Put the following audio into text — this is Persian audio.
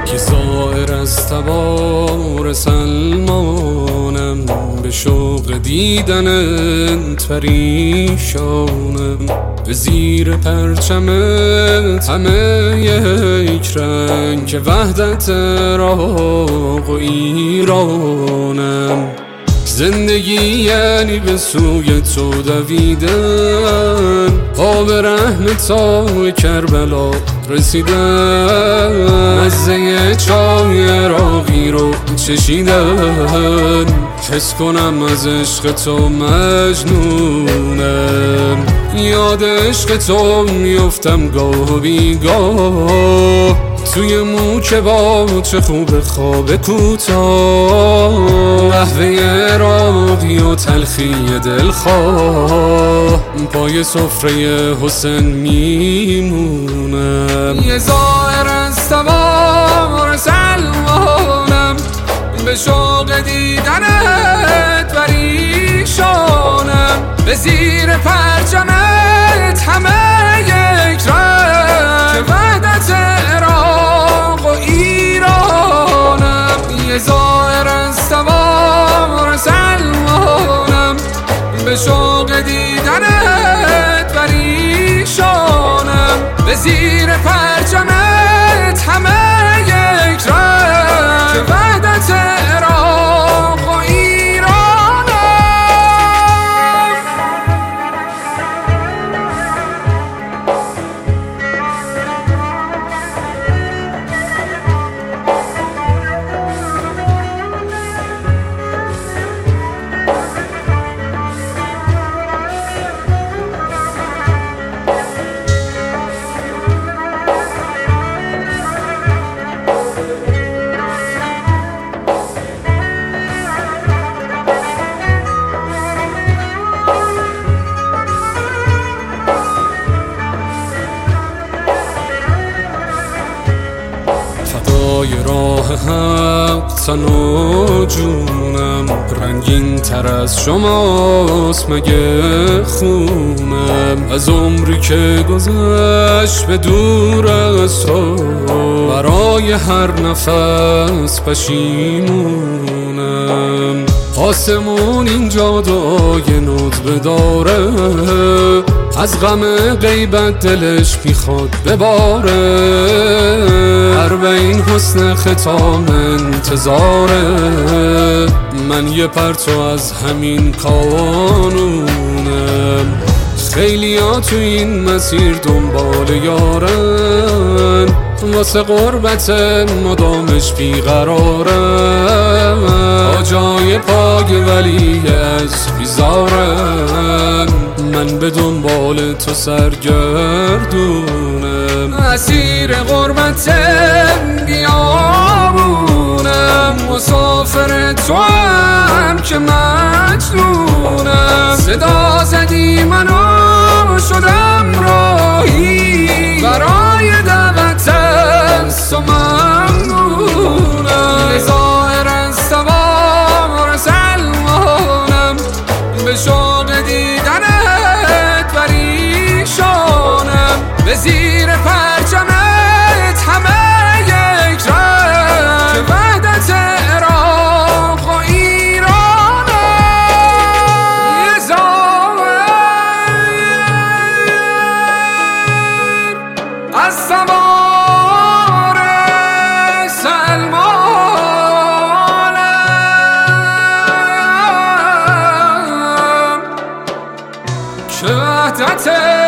که زائر از تبار سلمانم، به شوق دیدنت پریشانم. به زیر پرچمت همه یک رنگ، که وحدت عراق و ایرانم. زندگی یعنی به سوی تو دویدن، پا به رحم تا کربلا رسیدن. مزه چای عراقی رو چشیدن، حس کنم از عشق تو مجنونم. یاد عشق تو میفتم گاه و بیگاه، توی مو که با چه خوب خواب کوتاه. قهوه عراقی و تلخی دلخواه، پای سفره حسین میمونم. یه زائر از تبار سلمانم، به شوق دیدنت پریشانم. به زیر پرچمت همه یک رنگ، که وحدت عراق و ایرانم. یه زائر از تبار سلمانم، به شوق دیدنت پریشانم. به زیر پرچمت همه یک رنگ، که وحدت عراق و ایرانم. راه حق تن و جونم، رنگین تر از شماست مگه خونم. از عمری که گذشت به دور از تو، برای هر نفس پشیمونم. آسمون اینجا دعای ندبه داره، از غم غیبت دلش میخواد بباره. این حسن ختام انتظاره، من یه پرتو از همین کانونم. خیلی ها تو این مسیر دنبال یارن، واسه غربت مدامش بیقرارن. آجای پاک ولی از بیزارن، من به دنبال تو سرگردونم. اسیر غربت بیابونم، مسافر تو هم که مجنونم. صدا زدی منو شدم راهی، برای دعوت از تو ممنونم. زائر از تبار سلمانم، به شوق دیدنت پریشانم. به زیر پرچمت همه یک رنگ، که وحدت عراق و ایرانم. یه زائر از تبار سلمانم، که وحدت